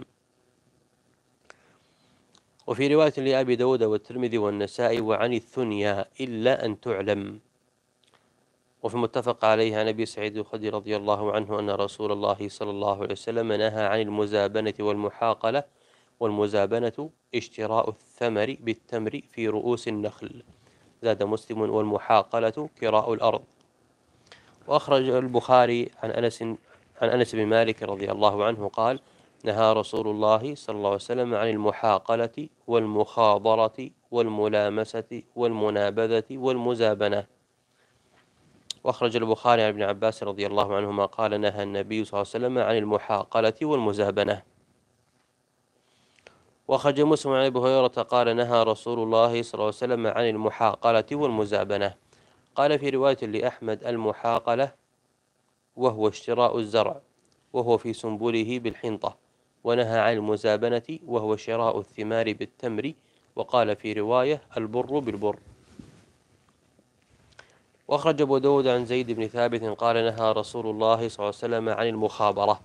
وفي رواية لأبي داود والترمذي والنسائي وعن الثنيا إلا أن تعلم. وفي المتفق عليه عن أبي سعيد الخدري رضي الله عنه أن رسول الله صلى الله عليه وسلم نهى عن المزابنة والمحاقلة، والمزابنة اشتراء الثمر بالتمر في رؤوس النخل. زاد مسلم والمحاقلة كراء الأرض. وأخرج البخاري عن أنس بن مالك رضي الله عنه قال نهى رسول الله صلى الله عليه وسلم عن المحاقلة والمخاضرة والملامسة والمنابذة والمزابنة. وأخرج البخاري عن ابن عباس رضي الله عنهما قال نهى النبي صلى الله عليه وسلم عن المحاقلة والمزابنة. وأخرج مسلم عن أبي هريرة قال نهى رسول الله صلى الله عليه وسلم عن المحاقلة والمزابنة. قال في رواية لأحمد المحاقلة وهو اشتراء الزرع وهو في سنبله بالحنطة، ونهى عن المزابنة وهو شراء الثمار بالتمر، وقال في رواية البر بالبر. وأخرج أبو داود عن زيد بن ثابت قال نهى رسول الله صلى الله عليه وسلم عن المخابرة.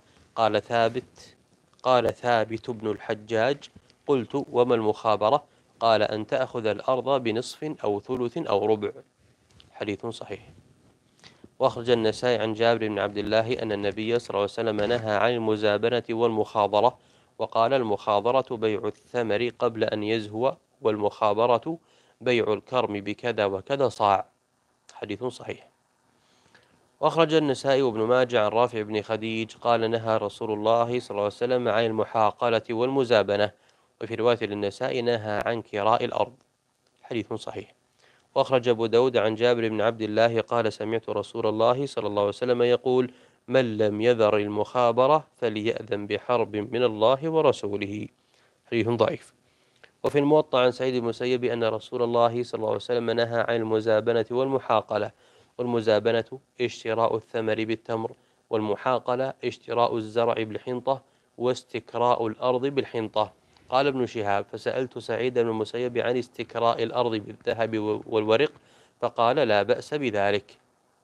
قال ثابت بن الحجاج قلت وما المخابرة؟ قال أن تأخذ الأرض بنصف أو ثلث أو ربع. حديث صحيح. وأخرج النسائي عن جابر بن عبد الله أن النبي صلى الله عليه وسلم نهى عن المزابنة والمخاضرة، وقال المخاضرة بيع الثمر قبل أن يزهو، والمخابرة بيع الكرم بكذا وكذا صاع. حديث صحيح. وأخرج النسائي وابن ماجه عن رافع بن خديج قال نهى رسول الله صلى الله عليه وسلم عن المحاقلة والمزابنة، وفي رواية للنسائي نهى عن كراء الأرض. حديث صحيح. وأخرج أبو داود عن جابر بن عبد الله قال سمعت رسول الله صلى الله عليه وسلم يقول من لم يذر المخابرة فليأذن بحرب من الله ورسوله. حديث ضعيف. وفي الموطأ عن سعيد بن المسيب أن رسول الله صلى الله عليه وسلم نهى عن المزابنة والمحاقلة. والمزابنة اشتراء الثمر بالتمر، والمحاقلة اشتراء الزرع بالحنطة، واستكراء الأرض بالحنطة. قال ابن شهاب فسألت سعيد بن المسيب عن استكراء الأرض بالذهب والورق فقال لا بأس بذلك.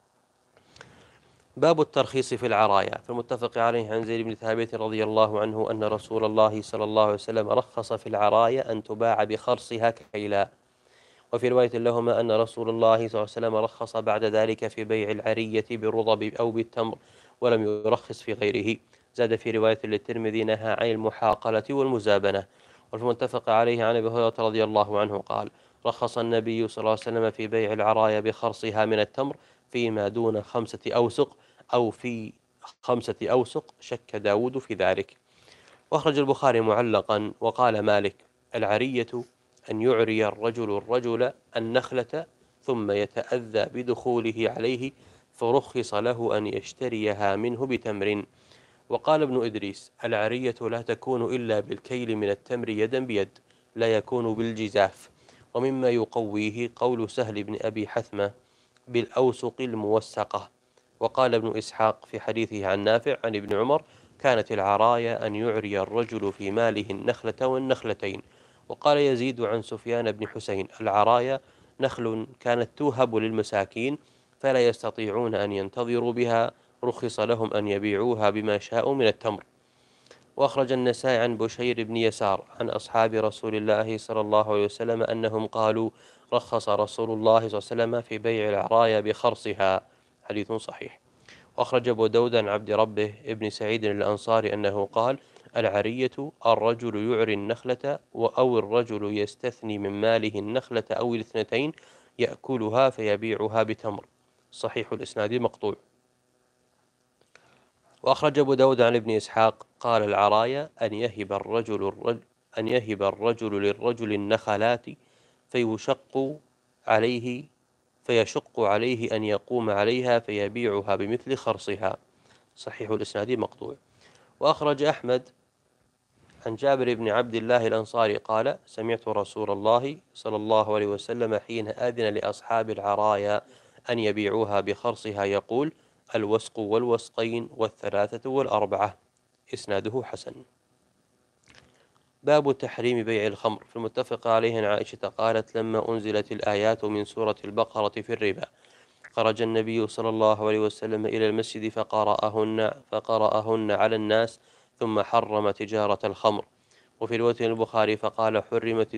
باب الترخيص في العرايا. فالمتفق عليه عن زيد بن ثابت رضي الله عنه أن رسول الله صلى الله عليه وسلم رخص في العرايا أن تباع بخرصها كيلا. وفي رواية لهما أن رسول الله صلى الله عليه وسلم رخص بعد ذلك في بيع العرية بالرطب أو بالتمر، ولم يرخص في غيره. زاد في رواية للترمذي نهى عن المحاقلة والمزابنة. وفي المتفق عليه عن أبي هريرة رضي الله عنه قال رخص النبي صلى الله عليه وسلم في بيع العرايا بخرصها من التمر فيما دون 5 أوسق أو في 5 أوسق، شك داود في ذلك. وأخرج البخاري معلقا وقال مالك العرية أن يعري الرجل النخلة ثم يتأذى بدخوله عليه، فرخص له أن يشتريها منه بتمر. وقال ابن إدريس العرية لا تكون إلا بالكيل من التمر يدا بيد، لا يكون بالجزاف. ومما يقويه قول سهل بن أبي حثمة بالأوسق الموسقة. وقال ابن إسحاق في حديثه عن نافع عن ابن عمر كانت العرايا أن يعري الرجل في ماله النخلة والنخلتين. وقال يزيد عن سفيان بن حسين العرايا نخل كانت توهب للمساكين فلا يستطيعون أن ينتظروا بها، رخص لهم أن يبيعوها بما شاءوا من التمر. وأخرج النسائي عن بشير بن يسار عن أصحاب رسول الله صلى الله عليه وسلم أنهم قالوا رخص رسول الله صلى الله عليه وسلم في بيع العرايا بخرصها. حديث صحيح. وأخرج أبو داود عن عبد ربه ابن سعيد الأنصاري أنه قال العرية الرجل يعري النخلة أو الرجل يستثني من ماله النخلة أو الاثنتين يأكلها فيبيعها بتمر. صحيح الإسناد مقطوع. وأخرج أبو داود عن ابن إسحاق قال العرايا أن يهب الرجل للرجل النخلات فيشق عليه أن يقوم عليها فيبيعها بمثل خرصها. صحيح الإسناد مقطوع. وأخرج أحمد عن جابر بن عبد الله الأنصاري قال سمعت رسول الله صلى الله عليه وسلم حين آذن لأصحاب العرايا أن يبيعوها بخرصها يقول الوسق والوسقين والثلاثة والأربعة. إسناده حسن. باب تحريم بيع الخمر. في المتفق عليه عن عائشة قالت لما أنزلت الآيات من سورة البقرة في الربا خرج النبي صلى الله عليه وسلم إلى المسجد فقرأهن على الناس ثم حرم تجارة الخمر. وفي رواية البخاري فقال حرمت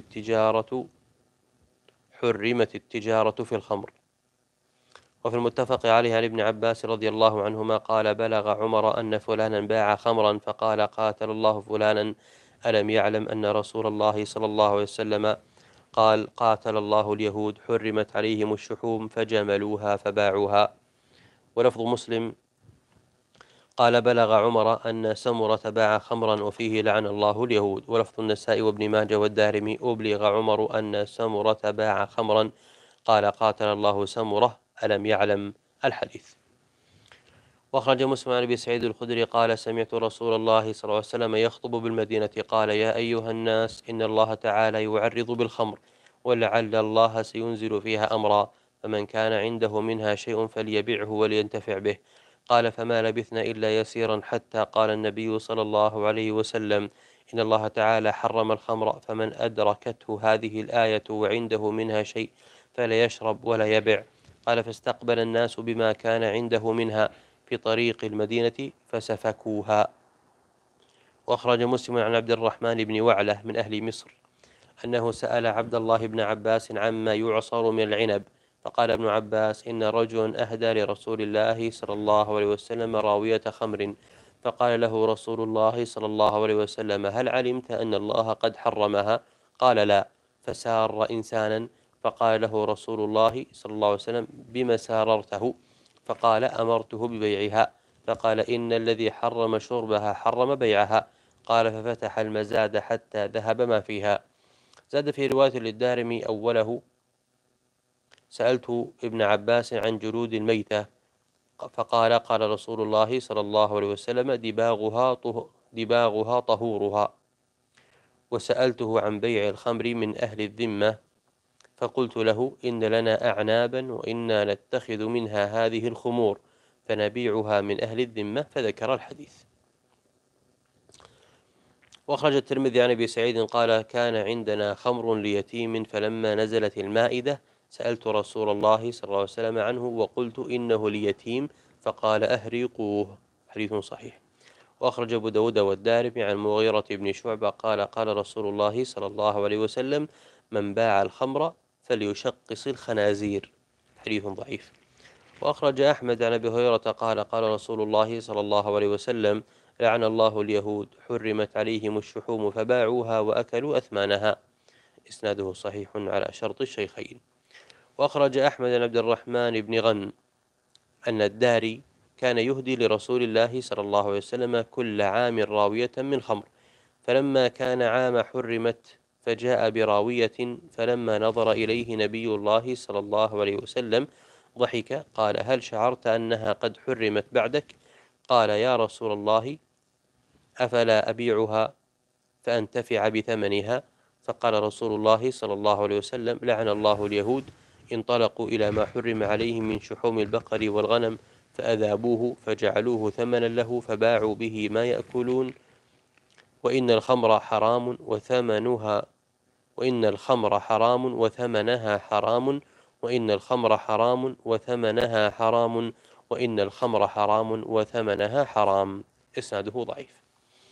التجارة في الخمر. وفي المتفق عليه عن ابن عباس رضي الله عنهما قال بلغ عمر أن فلانا باع خمرا فقال قاتل الله فلانا ألم يعلم أن رسول الله صلى الله عليه وسلم قال قاتل الله اليهود حرمت عليهم الشحوم فجملوها فباعوها. ولفظ مسلم قال بلغ عمر أن سمرة باع خمرا وفيه لعن الله اليهود. ولفظ النسائي وابن ماجه والدارمي أبلغ عمر أن سمرة باع خمرا قال قاتل الله سمرة ألم يعلم. الحديث. وأخرج مسلم عن أبي سعيد الخدري قال سمعت رسول الله صلى الله عليه وسلم يخطب بالمدينة قال يا أيها الناس إن الله تعالى يعرض بالخمر ولعل الله سينزل فيها أمرا فمن كان عنده منها شيء فليبعه ولينتفع به. قال فما لبثنا إلا يسيرا حتى قال النبي صلى الله عليه وسلم إن الله تعالى حرم الخمر فمن أدركته هذه الآية وعنده منها شيء فلا يشرب ولا يبع. قال فاستقبل الناس بما كان عنده منها في طريق المدينة فسفكوها. وأخرج مسلم عن عبد الرحمن بن وعلة من أهل مصر أنه سأل عبد الله بن عباس عما يعصر من العنب فقال ابن عباس إن رجل أهدى لرسول الله صلى الله عليه وسلم راوية خمر فقال له رسول الله صلى الله عليه وسلم هل علمت أن الله قد حرمها؟ قال لا. فسار إنسانا فقال له رسول الله صلى الله عليه وسلم بما ساررته؟ فقال أمرته ببيعها. فقال إن الذي حرم شربها حرم بيعها. قال ففتح المزاد حتى ذهب ما فيها. زاد في رواية للدارمي أوله سألت ابن عباس عن جلود الميتة فقال قال رسول الله صلى الله عليه وسلم دباغها طهورها. وسألته عن بيع الخمر من أهل الذمة فقلت له إن لنا أعنابا وإنا نتخذ منها هذه الخمور فنبيعها من أهل الذمة فذكر الحديث. وأخرج الترمذي عن أبي سعيد قال كان عندنا خمر ليتيم فلما نزلت المائدة سألت رسول الله صلى الله عليه وسلم عنه وقلت إنه ليتيم فقال أهريقوه. حديث صحيح. وأخرج أبو داود والدارمي عن المغيرة بن شعبة قال قال رسول الله صلى الله عليه وسلم من باع الخمر فليشقص الخنازير. حديث ضعيف. وأخرج أحمد عن أبي هريرة قال قال رسول الله صلى الله عليه وسلم لعن الله اليهود حرمت عليهم الشحوم فباعوها وأكلوا أثمانها. إسناده صحيح على شرط الشيخين. وأخرج أحمد عن عبد الرحمن بن غنم أن الداري كان يهدي لرسول الله صلى الله عليه وسلم كل عام راوية من خمر فلما كان عام حرمت فجاء براوية فلما نظر إليه نبي الله صلى الله عليه وسلم ضحك قال هل شعرت أنها قد حرمت بعدك؟ قال يا رسول الله أفلا أبيعها فأنتفع بثمنها؟ فقال رسول الله صلى الله عليه وسلم لعن الله اليهود انطلقوا إلى ما حرم عليهم من شحوم البقر والغنم فأذابوه فجعلوه ثمنا له فباعوا به ما يأكلون وإن الخمر حرام وثمنها وإن الخمر حرام وثمنها حرام وإن الخمر حرام وثمنها حرام وإن الخمر حرام وثمنها حرام. إسناده ضعيف.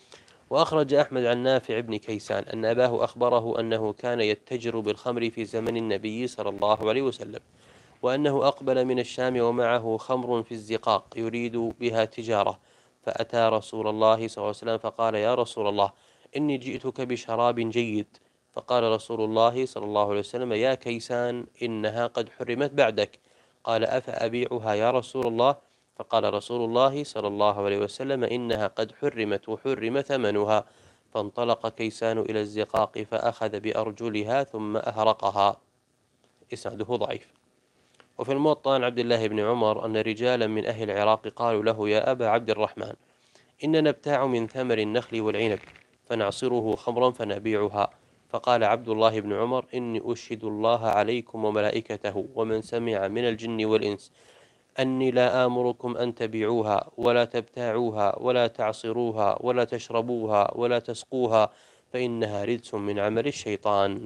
وأخرج أحمد عن نافع بن كيسان أن أباه أخبره أنه كان يتجر بالخمر في زمن النبي صلى الله عليه وسلم وأنه أقبل من الشام ومعه خمر في الزقاق يريد بها تجارة فأتى رسول الله صلى الله عليه وسلم فقال يا رسول الله إني جئتك بشراب جيد. فقال رسول الله صلى الله عليه وسلم يا كيسان إنها قد حرمت بعدك. قال أفأبيعها يا رسول الله؟ فقال رسول الله صلى الله عليه وسلم إنها قد حرمت وحرم ثمنها. فانطلق كيسان إلى الزقاق فأخذ بأرجلها ثم أهرقها. إسناده ضعيف. وفي الموطأ عن عبد الله بن عمر أن رجالا من أهل العراق قالوا له يا أبا عبد الرحمن إننا نبتاع من ثمر النخل والعنب فنعصره خمرا فنبيعها. فقال عبد الله بن عمر إني أشهد الله عليكم وملائكته ومن سمع من الجن والإنس أني لا آمركم أن تبيعوها ولا تبتاعوها ولا تعصروها ولا تشربوها ولا تسقوها فإنها رجس من عمل الشيطان.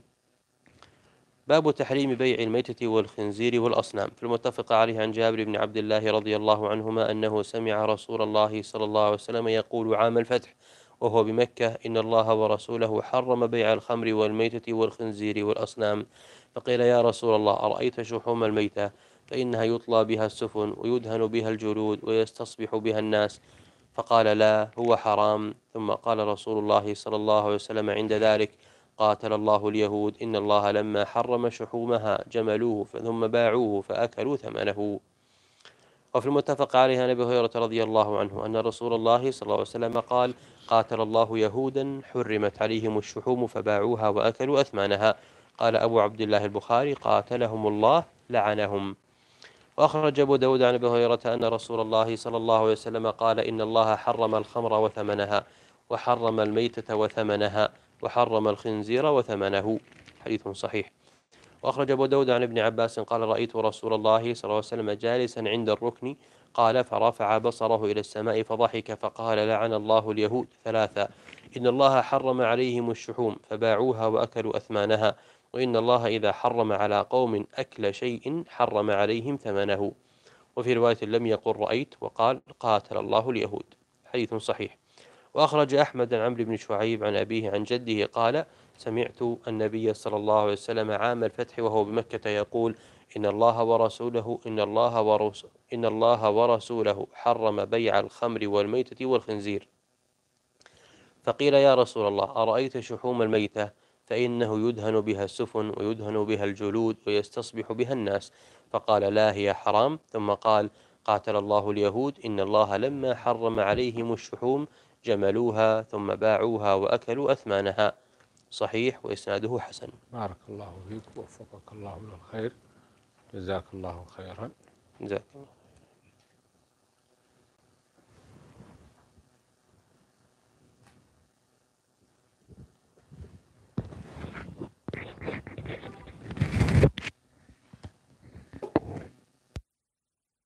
باب تحريم بيع الميتة والخنزير والأصنام. في المتفق عليه عن جابر بن عبد الله رضي الله عنهما أنه سمع رسول الله صلى الله عليه وسلم يقول عام الفتح وهو بمكة إن الله ورسوله حرم بيع الخمر والميتة والخنزير والأصنام. فقيل يا رسول الله أرأيت شحوم الميتة فإنها يطلى بها السفن ويدهن بها الجلود ويستصبح بها الناس. فقال لا هو حرام. ثم قال رسول الله صلى الله عليه وسلم عند ذلك قاتل الله اليهود إن الله لما حرم شحومها جملوه ثم باعوه فأكلوا ثمنه. وفي المتفق عليه عن أبي هريرة رضي الله عنه أن رسول الله صلى الله عليه وسلم قال قاتل الله يهودا حرمت عليهم الشحوم فباعوها وأكلوا أثمانها. قال أبو عبد الله البخاري قاتلهم الله لعنهم. وأخرج أبو داود عن أبي هريرة أن رسول الله صلى الله عليه وسلم قال إن الله حرم الخمر وثمنها، وحرم الميتة وثمنها، وحرم الخنزير وثمنه. حديث صحيح. وأخرج أبو داود عن ابن عباس قال رأيت رسول الله صلى الله عليه وسلم جالسا عند الركن، قال فرفع بصره إلى السماء فضحك فقال لعن الله اليهود ثلاثة: إن الله حرم عليهم الشحوم فباعوها وأكلوا أثمانها، وإن الله إذا حرم على قوم أكل شيء حرم عليهم ثمنه. وفي رواية لم يقل رأيت، وقال قاتل الله اليهود. حديث صحيح. وأخرج أحمد عن عمرو بن شعيب عن أبيه عن جده قال سمعت النبي صلى الله عليه وسلم عام الفتح وهو بمكة يقول إن الله ورسوله حرم بيع الخمر والميتة والخنزير. فقيل يا رسول الله أرأيت شحوم الميتة فإنه يدهن بها السفن ويدهن بها الجلود ويستصبح بها الناس، فقال لا هي حرام. ثم قال قاتل الله اليهود إن الله لما حرم عليهم الشحوم جملوها ثم باعوها وأكلوا أثمانها. صحيح وإسناده حسن. بارك الله فيك ووفقك الله للخير، جزاك الله خيرا. جزاك الله.